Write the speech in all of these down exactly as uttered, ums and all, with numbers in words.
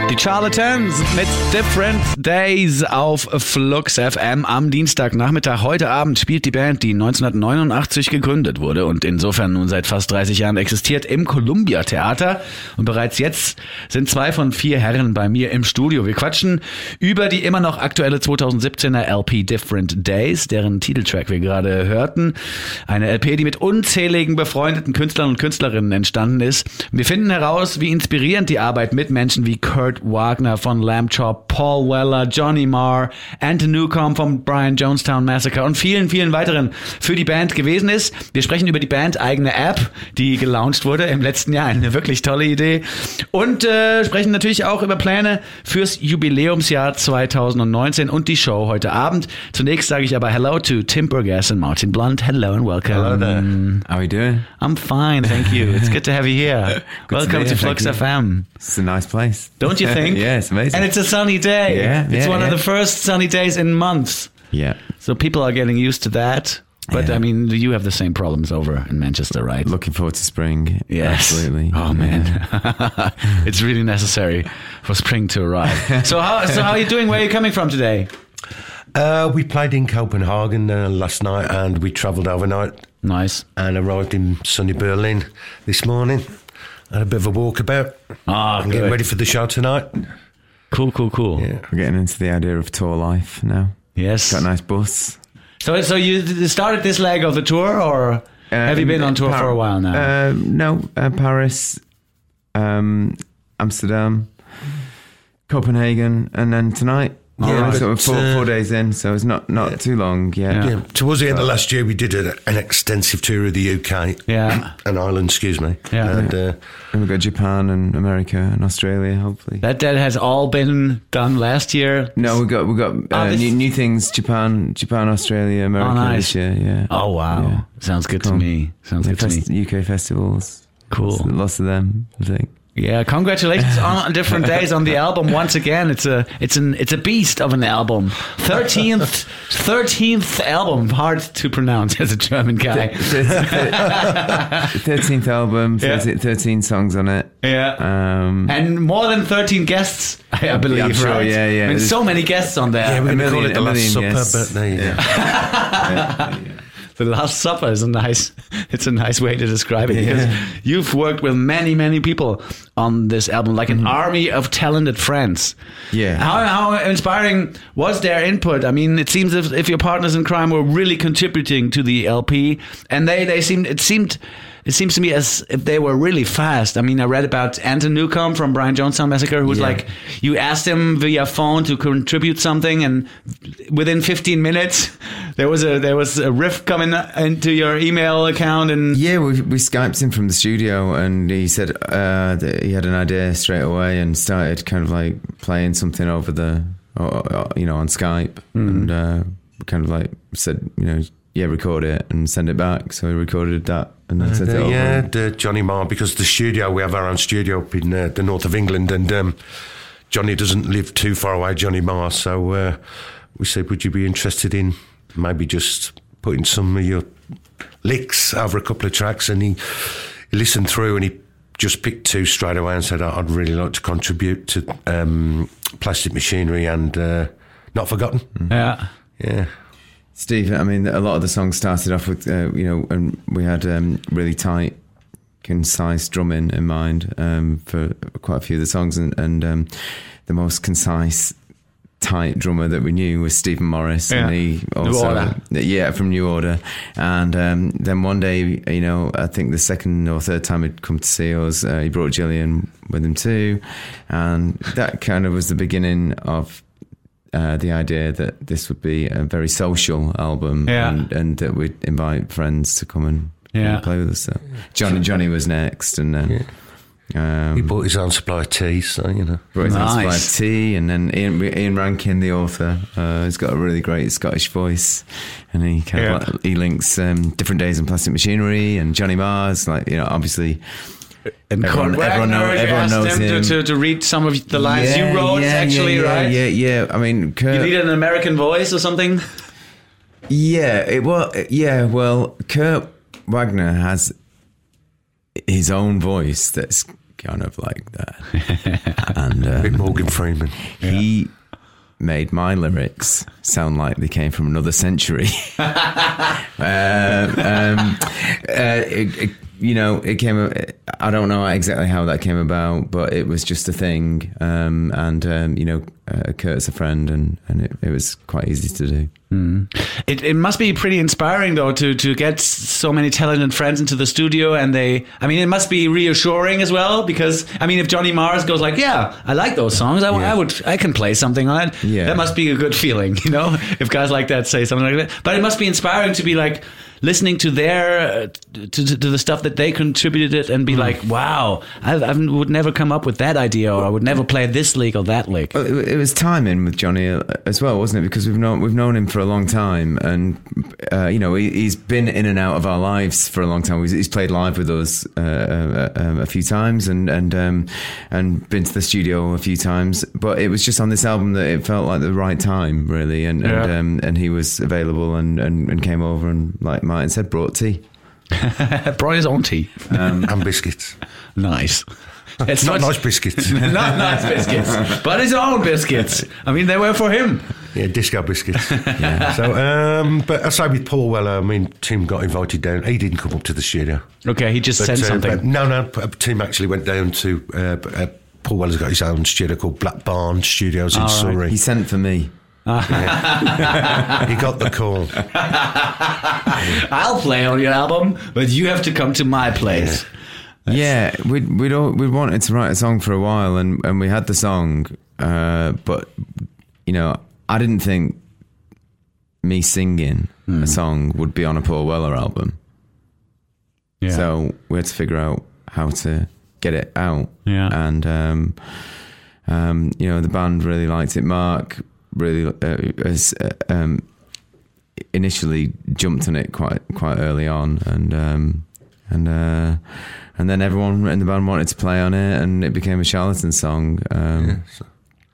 Die Charlatans mit Different Days auf Flux F M am Dienstagnachmittag. Heute Abend spielt die Band, die neunzehnhundertneunundachtzig gegründet wurde und insofern nun seit fast dreißig Jahren existiert, im Columbia Theater. Und bereits jetzt sind zwei von vier Herren bei mir im Studio. Wir quatschen über die immer noch aktuelle zweitausendsiebzehner L P Different Days, deren Titeltrack wir gerade hörten. Eine L P, die mit unzähligen befreundeten Künstlern und Künstlerinnen entstanden ist. Wir finden heraus, wie inspirierend die Arbeit mit Menschen wie Kurt Wagner von Lamb Chop, Paul Weller, Johnny Marr, Anton Newcomb vom Brian Jonestown Massacre und vielen, vielen weiteren für die Band gewesen ist. Wir sprechen über die Band eigene App, die gelauncht wurde im letzten Jahr. Eine wirklich tolle Idee. Und äh, sprechen natürlich auch über Pläne fürs Jubiläumsjahr zweitausendneunzehn und die Show heute Abend. Zunächst sage ich aber Hello to Tim Burgess and Martin Blunt. Hello and welcome. Hello there. How are you doing? I'm fine, thank you. It's good to have you here. Welcome to, to Flux F M. It's a nice place. Don't you think? Yeah, it's amazing. And it's a sunny day. Yeah, It's yeah, one yeah. of the first sunny days in months. Yeah. So people are getting used to that. But Yeah. I mean, you have the same problems over in Manchester, right? Looking forward to spring. Yes. Absolutely. Oh man, it's really necessary for spring to arrive. So how so how are you doing? Where are you coming from today? Uh, we played in Copenhagen uh, last night, and we travelled overnight Nice. and arrived in sunny Berlin this morning. Had a bit of a walkabout. Ah, I'm getting good. ready for the show tonight. Cool, cool, cool. Yeah. We're getting into the idea of tour life now. Yes. Got a nice bus. So so you started this leg of the tour, or have you Um, been on tour Par- for a while now? Uh, no, uh, Paris, um, Amsterdam, Copenhagen, and then tonight. All Yeah, right. so we're four, Uh, four days in, so it's not, not Yeah. too long yet. Yeah. Yeah. Towards the end of last year, we did a, an extensive tour of the U K Yeah. and Ireland, excuse me. Yeah. And uh, And we've got Japan and America and Australia, hopefully. That that has all been done last year. No, we got we got uh, Oh, this- new, new things. Japan, Japan, Australia, America Oh, nice. this year. Yeah. Oh wow, Yeah. sounds good to Cool. me. Sounds Yeah, good to fest- me. U K festivals. Cool. Lots, lots of them, I think. Yeah, congratulations on Different Days on the album once again. It's a it's an it's a beast of an album. Thirteenth thirteenth album, hard to pronounce as a German guy. Thirteenth album, Yeah. thirteen, thirteen songs on it. Yeah. Um, And more than thirteen guests, I I believe, I'm sure, right? yeah, yeah. I mean, There's- so many guests on there. yeah, we're a going to call million- it the a Last million Supper, guests. but there you go. The Last Supper is a nice, it's a nice way to describe it, because Yeah. you've worked with many, many people on this album, like an army of talented friends. Yeah. How, how inspiring was their input? I mean, it seems if, if your partners in crime were really contributing to the L P, and they, they seemed, it seemed, it seems to me as if they were really fast. I mean, I read about Anton Newcomb from Brian Jonestown Massacre, who was Yeah. like, you asked him via phone to contribute something, and within fifteen minutes, there was a there was a riff coming into your email account, and yeah, we we Skyped him from the studio, and he said uh, that he had an idea straight away, and started kind of like playing something over the, or, or, you know, on Skype, Mm-hmm. and uh, kind of like said, you know, yeah, record it and send it back. So he recorded that and then sent it Uh, over. yeah, the Johnny Marr, because the studio, we have our own studio up in uh, the north of England, and um, Johnny doesn't live too far away, Johnny Marr, so uh, we said, would you be interested in maybe just putting some of your licks over a couple of tracks? And he, he listened through and he just picked two straight away and said, I'd really like to contribute to um, Plastic Machinery and uh, Not Forgotten. yeah, Yeah. Steve, I mean, a lot of the songs started off with, uh, you know, and we had um, really tight, concise drumming in mind um, for quite a few of the songs, and, and um, the most concise, tight drummer that we knew was Stephen Morris, Yeah. and he New also, Order. yeah, from New Order. And um, then one day, you know, I think the second or third time he'd come to see us, uh, he brought Gillian with him too, and that kind of was the beginning of. Uh, the idea that this would be a very social album, Yeah. and, and that we'd invite friends to come and, Yeah. and play with us. So Johnny Johnny was next, and then um, He bought his own supply of tea, so, you know. brought his own supply Nice. of tea, and then Ian, Ian Rankin, the author, uh, he's got a really great Scottish voice, and he kind Yeah. of like, he links um, Different Days in Plastic Machinery, and Johnny Marr's, like, you know, obviously. and Everyone- Kurt everyone Wagner, know- you everyone asked knows him, him. To, to, to read some of the lines Yeah, you wrote, yeah, actually, yeah, right? Yeah, yeah, yeah. I mean, Kurt, You need an American voice or something? Yeah, it well, yeah, well, Kurt Wagner has his own voice that's kind of like that, and uh, bit Morgan Freeman. He made my lyrics sound like they came from another century. uh, um, uh, it, it, you know, it came. I don't know exactly how that came about, but it was just a thing. Um, and um, you know, uh, Kurt's a friend, and and it, it was quite easy to do. Mm. It it must be pretty inspiring though to to get so many talented friends into the studio, and they. I mean, it must be reassuring as well, because I mean, if Johnny Mars goes like, "Yeah, I like those songs. I, yeah. I would, I can play something on it." Yeah. That must be a good feeling, you know, if guys like that say something like that. But it must be inspiring to be like listening to their uh, to, to the stuff that they contributed and be mm. like, wow, I, I would never come up with that idea, or I would never play this lick or that lick. Well, it, it was timing with Johnny as well, wasn't it? Because we've known we've known him for a long time, and uh, you know he, he's been in and out of our lives for a long time. He's, he's played live with us uh, uh, um, a few times, and and um, and been to the studio a few times. But it was just on this album that it felt like the right time, really, and yeah. and, um, and he was available and, and, and came over and, like Martin said, brought tea. Brought his own tea. Um, and biscuits. Nice. It's not nice biscuits. Not nice biscuits, but his own biscuits. I mean, they were for him. Yeah, disco biscuits. Yeah. So, um, but I say with Paul Weller, I mean, Tim got invited down. He didn't come up to the studio. Okay, he just but, sent uh, something. No, no, Tim actually went down to. Uh, uh, Paul Weller's got his own studio called Black Barn Studios in All Surrey. right. He sent for me. Yeah. He got the call. I'll play on your album, but you have to come to my place. Yeah, yeah we'd we'd all, we'd wanted to write a song for a while, and, and we had the song, uh, but you know, I didn't think me singing mm. a song would be on a Paul Weller album. Yeah. So we had to figure out how to get it out. Yeah, and um, um, you know, the band really liked it. Mark really uh, has uh, um, initially jumped on it quite quite early on, and um, and uh, and then everyone in the band wanted to play on it, and it became a Charlatan song. Um, yeah, so.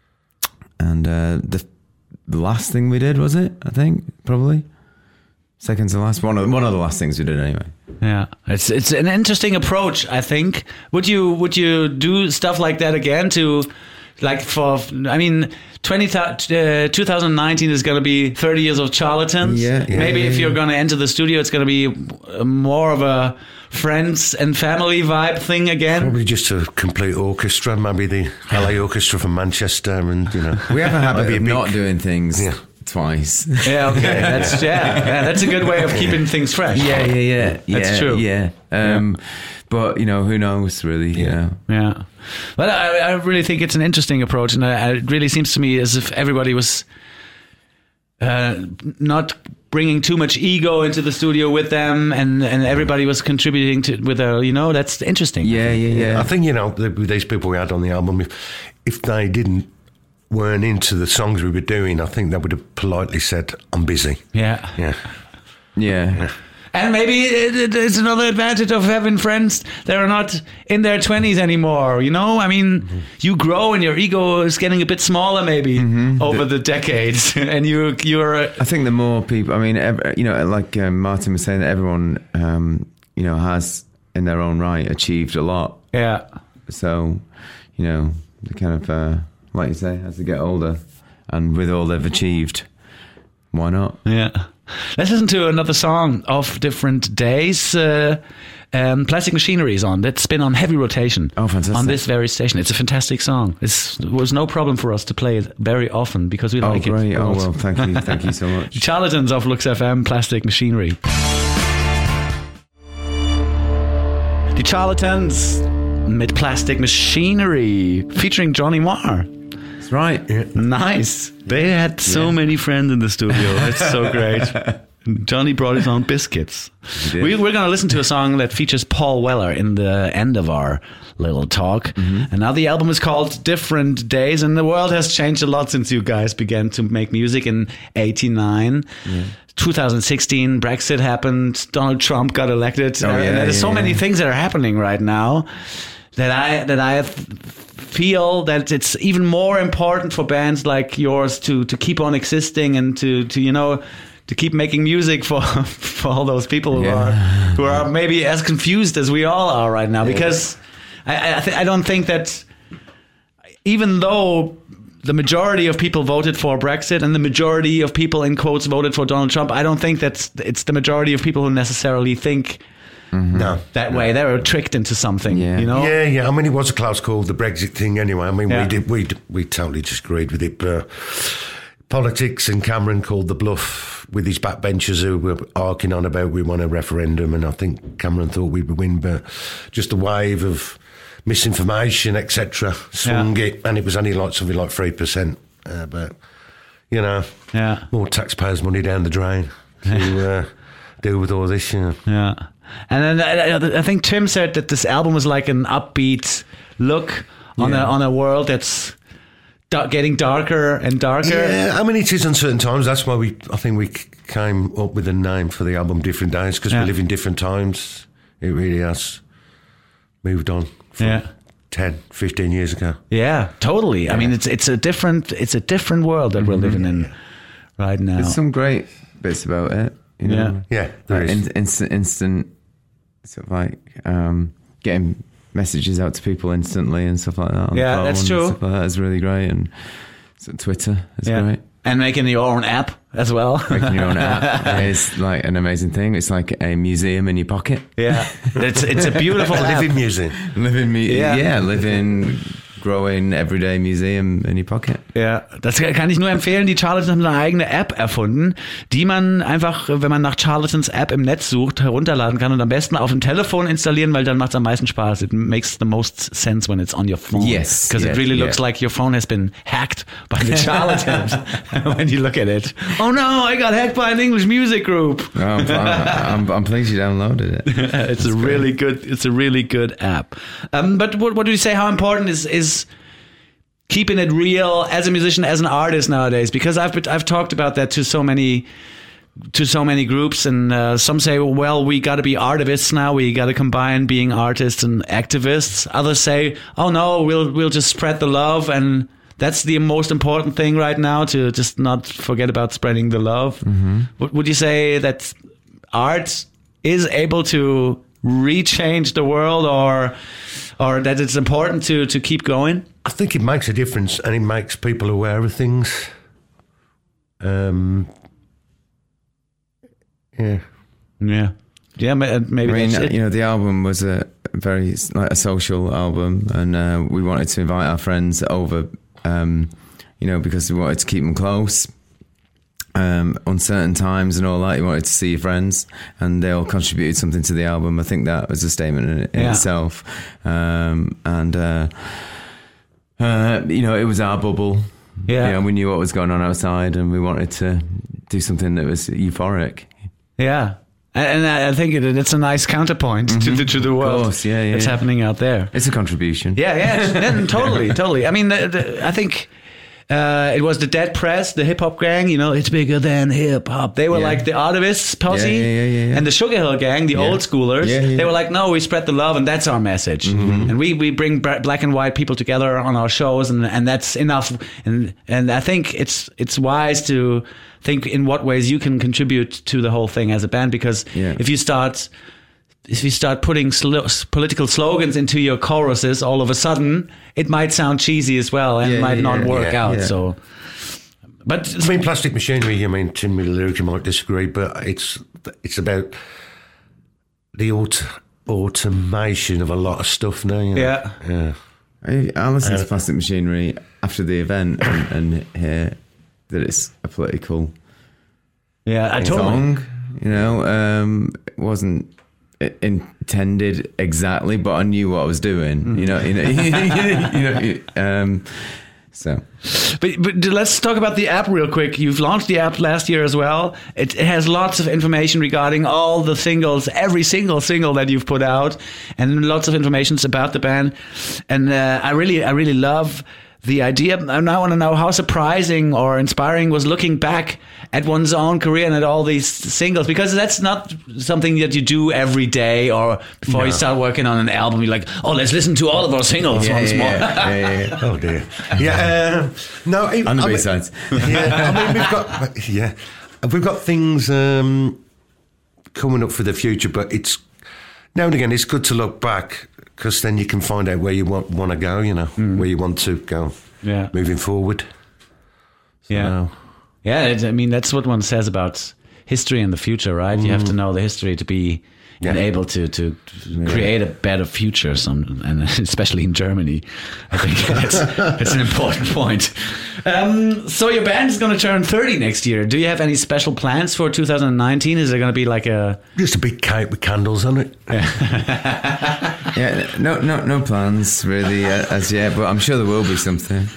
And uh, the, the last thing we did, was it? I think probably second to last. One of one of the last things we did anyway. Yeah, it's it's an interesting approach, I think. Would you would you do stuff like that again to? Like for, I mean, twenty, uh, twenty nineteen is going to be thirty years of Charlatans. Yeah, yeah, Maybe yeah, if you're yeah. going to enter the studio, it's going to be more of a friends and family vibe thing again. Probably just a complete orchestra, maybe the L A Orchestra from Manchester, and you know, we have a habit of big, not doing things. Yeah. Twice. Yeah, okay. That's yeah, yeah. That's a good way of keeping things fresh. Yeah, yeah, yeah. That's yeah, true. Yeah. Um, yeah. But you know, who knows? Really. Yeah. You know? Yeah. But I, I really think it's an interesting approach, and I, it really seems to me as if everybody was uh, not bringing too much ego into the studio with them, and, and everybody was contributing to with a. You know, that's interesting. Yeah, yeah, yeah. I think you know the, these people we had on the album, if if they didn't. weren't into the songs we were doing, I think they would have politely said, I'm busy. Yeah. Yeah. Yeah. yeah. And maybe it, it, it's another advantage of having friends that are not in their twenties anymore, you know? I mean, mm-hmm. you grow and your ego is getting a bit smaller maybe mm-hmm. over the, the decades. And you, you're... Uh, I think the more people, I mean, every, you know, like um, Martin was saying, that everyone, um, you know, has in their own right achieved a lot. Yeah. So, you know, the kind of... Uh, like you say, as they get older, and with all they've achieved, why not? Yeah. Let's listen to another song of Different Days. Uh, um, Plastic Machinery is on. That's been on heavy rotation. Oh, fantastic. On this very station. It's a fantastic song. It's, it was no problem for us to play it very often because we oh, like great. it. Oh, well, thank you. Thank you so much. Charlatans of Lux F M, Plastic Machinery. Die Charlatans mit Plastic Machinery, featuring Johnny Marr. That's right. Yeah. Nice. They had so yeah. many friends in the studio. It's so great. Johnny brought his own biscuits. We, we're going to listen to a song that features Paul Weller in the end of our little talk. Mm-hmm. And now the album is called Different Days, and the world has changed a lot since you guys began to make music in eighty-nine. Yeah. twenty sixteen, Brexit happened, Donald Trump got elected. Oh, yeah, and there's yeah, so yeah. many things that are happening right now that I that I feel that it's even more important for bands like yours to to keep on existing and to to you know to keep making music for for all those people who yeah. are who are maybe as confused as we all are right now. Because I I, th- I don't think that even though the majority of people voted for Brexit and the majority of people in quotes voted for Donald Trump, I don't think that's it's the majority of people who necessarily think Mm-hmm. No, that way. They were tricked into something, yeah. you know? Yeah, yeah. I mean, it was a close call, the Brexit thing anyway. I mean, yeah. we did, we we totally disagreed with it. But politics, and Cameron called the bluff with his backbenchers who were arcing on about we want a referendum, and I think Cameron thought we would win, but just a wave of misinformation, et cetera, swung yeah. it, and it was only like something like three percent. Uh, but, you know, yeah. more taxpayers' money down the drain to uh, deal with all this, you know. Yeah. And then I, I think Tim said that this album was like an upbeat look on yeah. a on a world that's da- getting darker and darker. Yeah, I mean, it is on certain times. That's why we, I think we came up with a name for the album, Different Days, because yeah. we live in different times. It really has moved on from yeah. ten, fifteen years ago. Yeah, totally. Yeah. I mean, it's it's a different it's a different world that mm-hmm. we're living in right now. There's some great bits about it. You know? Yeah, yeah. There like is. In, instant, instant, sort of like um, getting messages out to people instantly and stuff like that. On yeah, the phone that's and true. Stuff like that is really great, and so Twitter is yeah. great. And making your own app as well. Making your own app is like an amazing thing. It's like a museum in your pocket. Yeah, it's it's a beautiful a app. living museum. Living mu- yeah. yeah, living. Growing Everyday Museum in your pocket. Ja, das kann ich nur empfehlen. Die Charlatans haben eine eigene App erfunden, die man einfach, wenn man nach Charlatans App im Netz sucht, herunterladen kann und am besten auf dem Telefon installieren, weil dann macht es am meisten Spaß. It makes the most sense when it's on your phone. Yes. Because yes, it really yeah. looks like your phone has been hacked by the Charlatans when you look at it. Oh no, I got hacked by an English music group. Oh, I'm, I'm, I'm pleased you downloaded it. It's That's a really great. good. It's a really good app. Um, but what, what do you say? How important is is keeping it real as a musician, as an artist nowadays? Because I've been, I've talked about that to so many to so many groups, and uh, some say, well, we got to be artivists now. We got to combine being artists and activists. Others say, oh no, we'll we'll just spread the love, and that's the most important thing right now, to just not forget about spreading the love. Mm-hmm. W- would you say that art is able to rechange the world, or or that it's important to to keep going? I think it makes a difference, and it makes people aware of things. Um, yeah, yeah, yeah. Maybe I mean, that's it. You know, the album was a very like a social album, and uh, we wanted to invite our friends over. Um, you know, because we wanted to keep them close. Um, uncertain times and all that, you wanted to see your friends, and they all contributed something to the album. I think that was a statement in, in yeah. itself. Um, and uh, uh, you know, it was our bubble. Yeah, you know, we knew what was going on outside, and we wanted to do something that was euphoric. Yeah. And I think it, it's a nice counterpoint mm-hmm. to the to the world. Of course, yeah, yeah, that's yeah. happening out there. It's a contribution. Yeah, yeah, totally, totally. I mean, the, the, I think uh, it was the Dead Press, the hip hop gang. You know, it's bigger than hip hop. They were yeah. like the Artivists posse, yeah, yeah, yeah, yeah. and the Sugar Hill gang, the yeah. old schoolers. Yeah, yeah. They were like, no, we spread the love, and that's our message. Mm-hmm. And we, we bring black and white people together on our shows, and, and that's enough. And and I think it's it's wise to think in what ways you can contribute to the whole thing as a band, because yeah. if you start if you start putting sl- political slogans into your choruses, all of a sudden it might sound cheesy as well, and yeah, might yeah, not work yeah, out. Yeah. So, but I mean, Plastic Machinery. I mean, Tim Lyric, you might disagree, but it's it's about the aut- automation of a lot of stuff now. You know? Yeah, yeah. I, I listened uh, to Plastic Machinery after the event, and, and hear that it's a political yeah, I totally. song. You know, um, it wasn't intended exactly, but I knew what I was doing. Mm. You know, you know, you know. Um, so, but but let's talk about the app real quick. You've launched the app last year as well. It, it has lots of information regarding all the singles, every single single that you've put out, and lots of information about the band. And uh, I really, I really love the idea. I now want to know how surprising or inspiring was looking back at one's own career and at all these singles, because that's not something that you do every day, or before no. you start working on an album, you're like, oh, let's listen to all of our singles yeah, once yeah, more. Yeah, yeah, yeah. Oh dear. Yeah. Uh, no. It, On the I mean, B-sides. Yeah. I mean, we've got yeah, we've got things um, coming up for the future, but it's now and again it's good to look back because then you can find out where you want, want to go, you know, mm. where you want to go yeah. moving forward. So, yeah. Yeah, it, I mean, that's what one says about history and the future, right? Mm. You have to know the history to be yeah. able to, to create a better future, some, and especially in Germany. I think that's, that's an important point. Um, so your band is going to turn thirty next year. Do you have any special plans for two thousand nineteen? Is there going to be like a... Just a big cake with candles on it. yeah, no, no, no plans really uh, as yet, but I'm sure there will be something.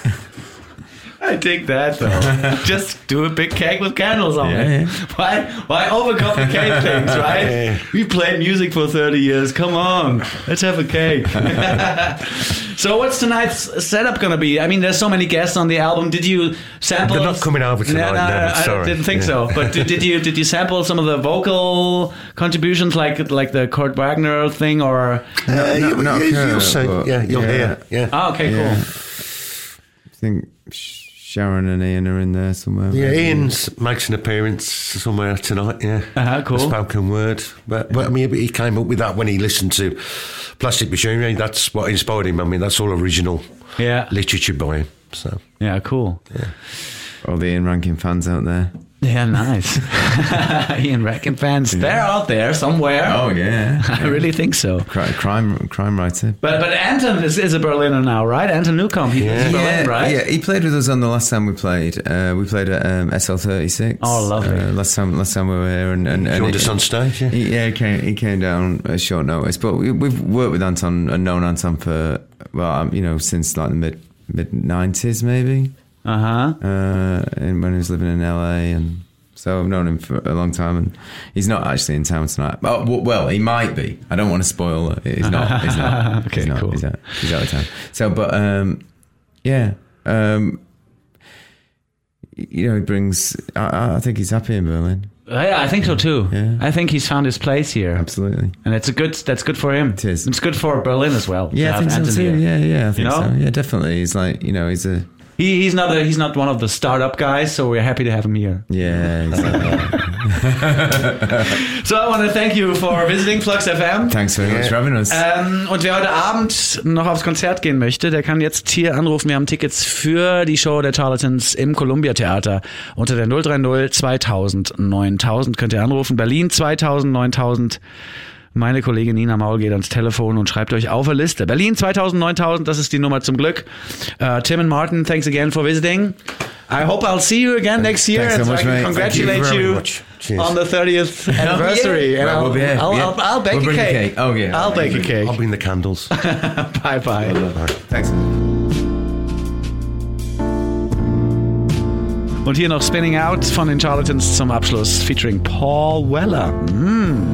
I dig that though. Just do a big cake with candles on yeah, it. Yeah. Why why overcomplicate things, right? Yeah. We played music for thirty years. Come on, let's have a cake. So what's tonight's setup going to be? I mean, there's so many guests on the album. Did you sample? They're not coming over tonight. No, no, no, I sorry. didn't think yeah. so. But did, did you did you sample some of the vocal contributions, like like the Kurt Wagner thing, or? Uh, no, you, no, you, Kurt, you'll see. Yeah, you'll yeah. hear. Yeah. Oh, okay, yeah. cool. I think Sharon and Ian are in there somewhere. Yeah, Ian's makes an appearance somewhere tonight, yeah. Uh-huh, cool. A spoken word. But, but I mean, he came up with that when he listened to Plastic Machinery. That's what inspired him. I mean, that's all original yeah. literature by him. So yeah, cool. Yeah. All the Ian Rankin fans out there. Yeah, nice. Ian Rankin fans, yeah. They're out there somewhere. Oh, yeah. I really think so. Crime, crime, crime writer. But but Anton is, is a Berliner now, right? Anton Newcomb, he yeah. lives in Berlin, yeah, right? Yeah, he played with us on the last time we played. Uh, we played at um, S L thirty-six. Oh, lovely. Uh, last time, last time we were here, and, and, and joined us on stage. Yeah, he, yeah, he came, he came down at short notice. But we, we've worked with Anton and known Anton for well, um, you know, since like the mid mid nineties, maybe. Uh-huh. Uh and when he was living in L A, and so I've known him for a long time, and he's not actually in town tonight. Oh, well, he might be. I don't want to spoil it. He's not. He's not. Okay, he's not, cool. He's out, he's out of town. So, but um, yeah, um, you know, he brings. I, I think he's happy in Berlin. Yeah, I think so too. Yeah. I think he's found his place here. Absolutely, and it's a good. That's good for him. It is. It's good for Berlin as well. Yeah, I think so too. Yeah, yeah, I think you know? so. Yeah, definitely. He's like, you know, he's a. He, he's not a, he's not one of the startup guys, so we're happy to have him here. Yeah. Exactly. So I want to thank you for visiting Flux F M. Thanks very much for having us. Ähm, und wer heute Abend noch aufs Konzert gehen möchte, der kann jetzt hier anrufen. Wir haben Tickets für die Show der Charlatans im Columbia Theater unter der null drei null zweitausend neuntausend könnt ihr anrufen. Berlin zweitausend neuntausend. Meine Kollegin Nina Maul geht ans Telefon und schreibt euch auf eine Liste. Berlin zweitausend neuntausend, das ist die Nummer zum Glück. Uh, Tim and Martin, thanks again for visiting. I hope I'll see you again next year. Thanks so and much, I can mate. congratulate Thank you you, very much. Cheers. on the thirtieth anniversary. yeah. And Right, I'll, we'll be here. I'll, Yeah. I'll, I'll bake We'll a bring the cake. cake. Oh, yeah. I'll bake a cake. I'll bring the candles. Bye bye. Thanks. Und hier noch Spinning Out von den Charlatans zum Abschluss featuring Paul Weller. Mm.